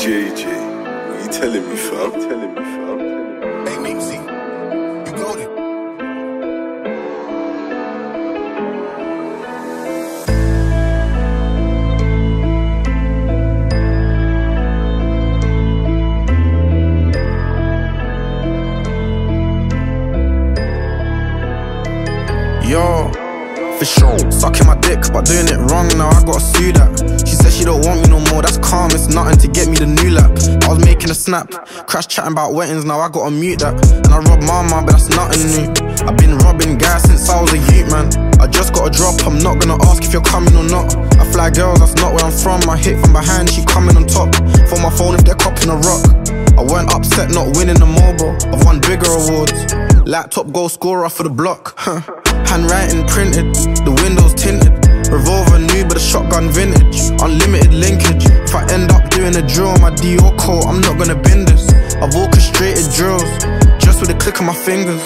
JJ, what you telling me, fam? Hey, Mixie, you golden. Yo, for sure, sucking my dick, but doing it wrong, now I gotta sue that. She said she don't want me no more, that's calm, it's nothing to get me the new lap. I was making a snap, crash chatting about weddings, now I gotta mute that. And I robbed mama, but that's nothing new. I've been robbing guys since I was a youth, man. I just got a drop, I'm not gonna ask if you're coming or not. I fly girls, that's not where I'm from, I hit from behind, she coming on top. For my phone if they're copping a rock. I weren't upset not winning the mobile, I've won bigger awards. Laptop goal scorer for the block, handwriting printed, the windows tinted. Revolver new but a shotgun vintage, unlimited linkage. If I end up doing a drill on my Dior coat, I'm not gonna bend this. I've orchestrated drills, just with a click of my fingers.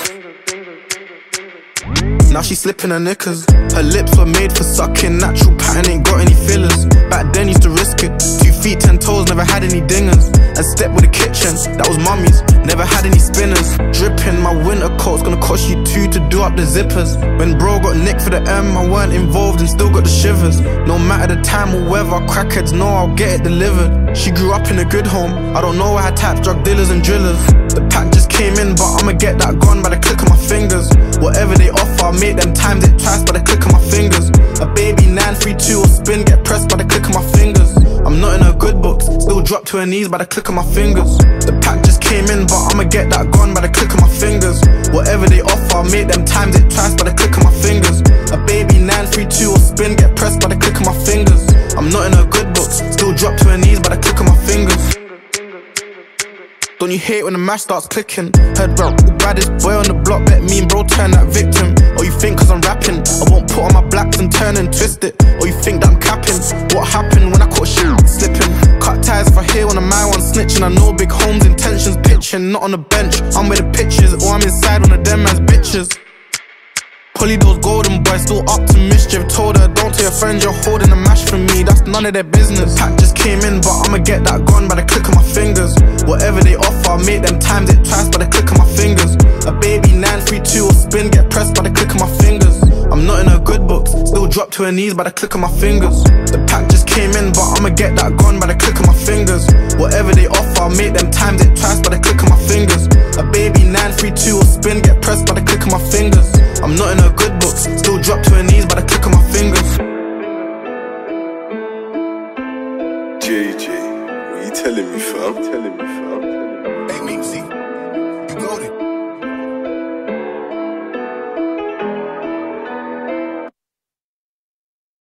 Now she slipping her knickers. Her lips were made for sucking, natural pattern, ain't got any fillers. Back then used to risk it, 2 feet 10 toes, never had any dingers. And step with the kitchen, that was mummy's, never had any spinners. Dripping, my winter coat's gonna cost you 2 to do up the zippers. When bro got nicked for the M, I weren't involved and still got the shivers. No matter the time or weather, crackheads know I'll get it delivered. She grew up in a good home, I don't know why I typed drug dealers and drillers. The pack just came in, but I'ma get that gone by the click of my fingers. Whatever they offer, I'll make them times it twice by the click of my fingers. A baby 932 or spin, get pressed by the click of my fingers. I'm not in her good books, still drop to her knees by the click of my fingers. The pack just came in, but I'ma get that gone by the click of my fingers. Whatever they offer, I'll make them times it twice by the click of my fingers. A baby 932 or spin, get pressed by the click of my fingers. I'm not in her good books, still drop to her knees by the click of my fingers. Don't you hate when the mash starts clicking? Heard about the baddest boy on the block, bet me and bro turn that victim. Or you think cause I'm rapping, I won't put on my blacks and turn and twist it. Or you think that I'm capping, what happened when I caught shit slipping? Cut ties if I hear when a man one snitching. I know big homes intentions pitching, not on the bench, I'm where the pitches. Or I'm inside one of them man's bitches. Pully those golden boys, still up to mischief. Told her, don't tell your friends you're holding a mash from me, that's none of their business. Pack just came in, but I'ma get that gone by the click of my fingers. Whatever they offer, I'll make them times it twice by the click of my fingers. A baby 932 or spin, get pressed by the click of my fingers. I'm not in her good books, still drop to her knees by the click of my fingers. The pack just came in, but I'ma get that gone by the click of my fingers. Whatever they offer, I'll make them times it twice by the click of my fingers. A baby 932 or spin, get pressed by the click of my fingers. I'm not in her good books, still drop to her knees by the click of my fingers. JJ, what you telling me, fam? Hey, Mixie.